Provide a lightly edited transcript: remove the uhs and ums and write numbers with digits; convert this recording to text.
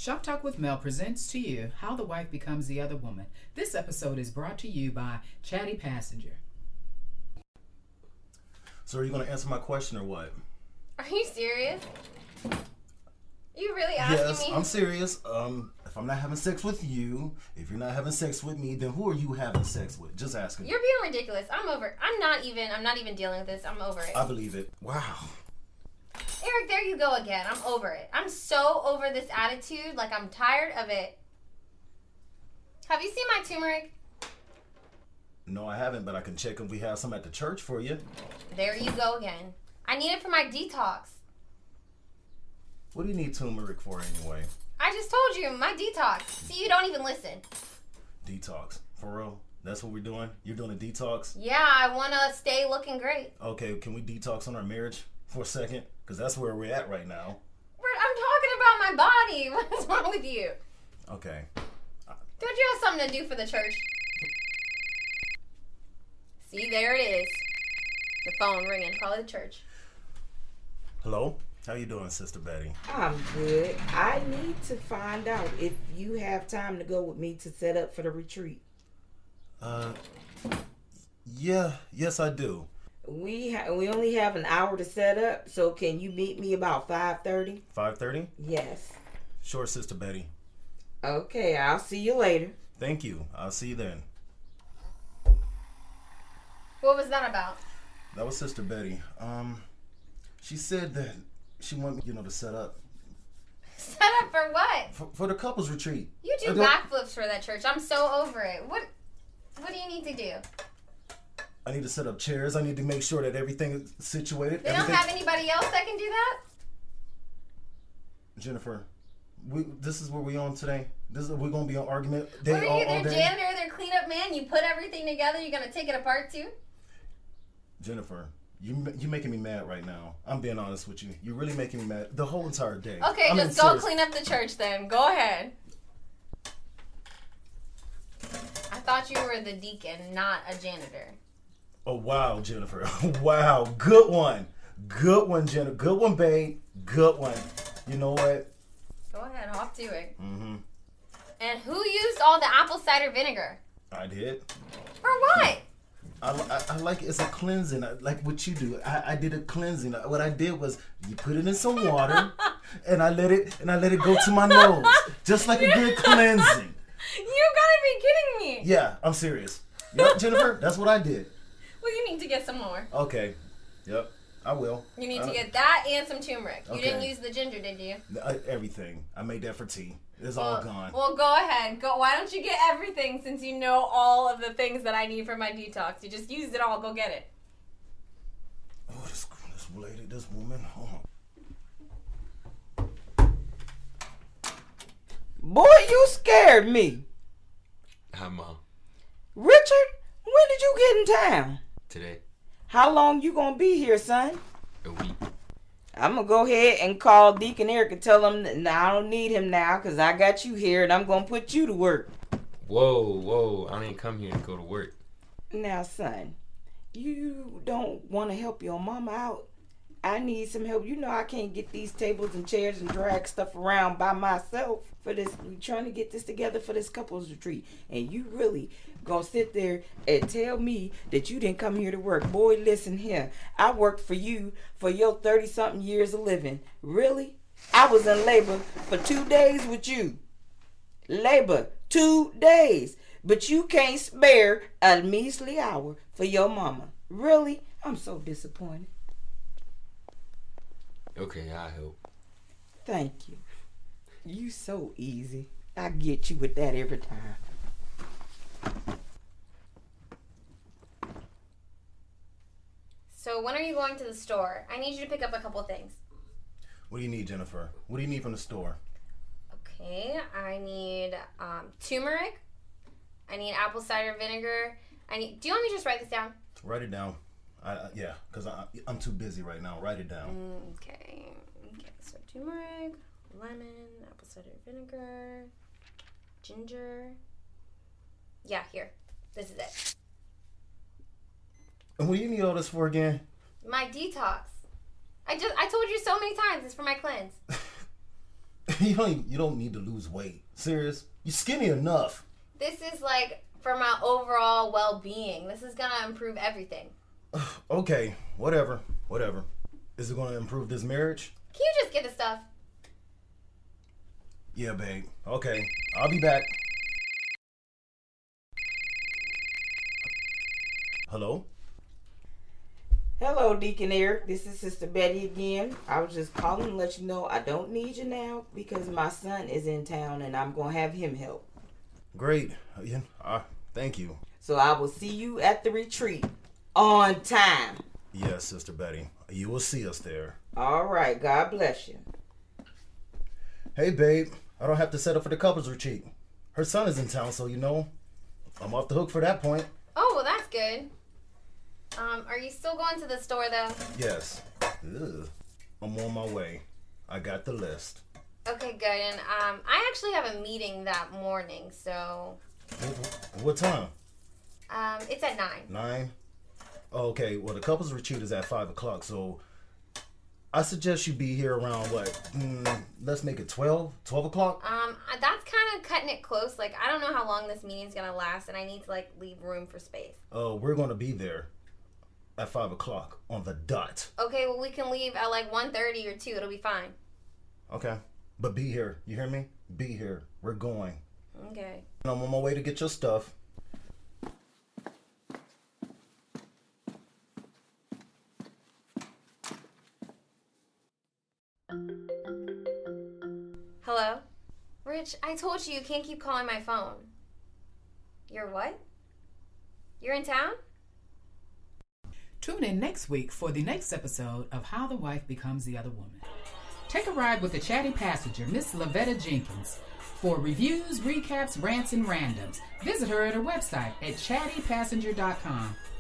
Shop Talk with Mel presents to you How the Wife Becomes the Other Woman. This episode is brought to you by Chatty Passenger. So are you going to answer my question or what? Are you serious? You really asking me? Yes, I'm serious. If I'm not having sex with you, if you're not having sex with me, then who are you having sex with? Just asking. You're being ridiculous. I'm over it. I'm not even dealing with this. I'm over it. I believe it. Wow. Eric, there you go again. I'm over it. I'm so over this attitude. Like, I'm tired of it. Have you seen my turmeric? No, I haven't, but I can check if we have some at the church for you. There you go again. I need it for my detox. What do you need turmeric for anyway? I just told you, my detox. See, you don't even listen. Detox. For real? That's what we're doing? You're doing a detox? Yeah, I want to stay looking great. Okay, can we detox on our marriage for a second? Because that's where we're at right now. I'm talking about my body. What's wrong with you? Okay. Don't you have something to do for the church? See, there it is. The phone ringing. Probably the church. Hello? How you doing, Sister Betty? I'm good. I need to find out if you have time to go with me to set up for the retreat. Yes I do. We only have an hour to set up, so can you meet me about 5:30? 5:30? Yes. Sure, Sister Betty. Okay, I'll see you later. Thank you. I'll see you then. What was that about? That was Sister Betty. She said that she wanted me, to set up. Set up for what? For the couples retreat. You do backflips for that church. I'm so over it. What do you need to do? I need to set up chairs. I need to make sure that everything is situated. They don't have anybody else that can do that? Jennifer, this is where we're on today. We're going to be on argument day all day. What are you, their janitor, their cleanup man? You put everything together, you're going to take it apart too? Jennifer, you're making me mad right now. I'm being honest with you. You're really making me mad the whole entire day. Okay, just go clean up the church then. Go ahead. I thought you were the deacon, not a janitor. Oh, wow, Jennifer. Wow. Good one. Good one, Jennifer. Good one, babe. Good one. You know what? Go ahead, hop to it. Mm-hmm. And who used all the apple cider vinegar? I did. For what? I like it. It's a cleansing. Like what you do. I did a cleansing. What I did was you put it in some water and I let it go to my nose. Just like a good cleansing. You gotta be kidding me. Yeah, I'm serious. Yep, Jennifer, that's what I did. Well, you need to get some more. Okay. Yep, I will. You need to get that and some turmeric. You Okay. didn't use the ginger, did you? Everything. I made that for tea. It's all gone. Well, go ahead. Go. Why don't you get everything since you know all of the things that I need for my detox? You just used it all. Go get it. Oh, this lady, this woman. Boy, you scared me. Hi, Mom. Richard, when did you get in town? Today. How long you gonna be here, son? A week. I'm gonna go ahead and call Deacon Eric and tell him that I don't need him now because I got you here and I'm gonna put you to work. Whoa. I didn't come here to go to work. Now, son, you don't want to help your mama out. I need some help. You know I can't get these tables and chairs and drag stuff around by myself for this. We're trying to get this together for this couples retreat. And you really gonna sit there and tell me that you didn't come here to work. Boy, listen here. I worked for you for your 30-something years of living. Really? I was in labor for 2 days with you. Labor, 2 days. But you can't spare a measly hour for your mama. Really? I'm so disappointed. Okay, I'll help. Thank you. You so easy. I get you with that every time. So when are you going to the store? I need you to pick up a couple things. What do you need, Jennifer? What do you need from the store? Okay, I need turmeric. I need apple cider vinegar. Do you want me to just write this down? Write it down. Yeah, because I'm too busy right now. Write it down. Okay, so turmeric, lemon, apple cider vinegar, ginger. Yeah, here. This is it. And what do you need all this for again? My detox. I told you so many times, it's for my cleanse. You don't need to lose weight. Serious? You're skinny enough. This is like for my overall well-being. This is gonna improve everything. Okay, whatever. Is it gonna improve this marriage? Can you just get the stuff? Yeah, babe. Okay, I'll be back. Hello? Hello, Deacon Eric. This is Sister Betty again. I was just calling to let you know I don't need you now because my son is in town and I'm going to have him help. Great. Thank you. So I will see you at the retreat on time. Yes, Sister Betty. You will see us there. All right. God bless you. Hey, babe. I don't have to set up for the couples retreat. Her son is in town, so I'm off the hook for that point. Oh, well, that's good. Are you still going to the store, though? Yes. Ugh. I'm on my way. I got the list. Okay, good. And I actually have a meeting that morning, so... What time? It's at 9. 9? Okay, well, the couples retreat is at 5 o'clock, so I suggest you be here around, let's make it 12 o'clock? That's kind of cutting it close. Like, I don't know how long this meeting's gonna last, and I need to, leave room for space. We're gonna be there at 5 o'clock on the dot. Okay, well, we can leave at, 1:30 or 2. It'll be fine. Okay, but be here. You hear me? Be here. We're going. Okay. I'm on my way to get your stuff. Hello? Rich, I told you can't keep calling my phone. You're what? You're in town? Tune in next week for the next episode of How the Wife Becomes the Other Woman. Take a ride with the chatty passenger, Miss Lavetta Jenkins. For reviews, recaps, rants, and randoms, visit her at her website at chattypassenger.com.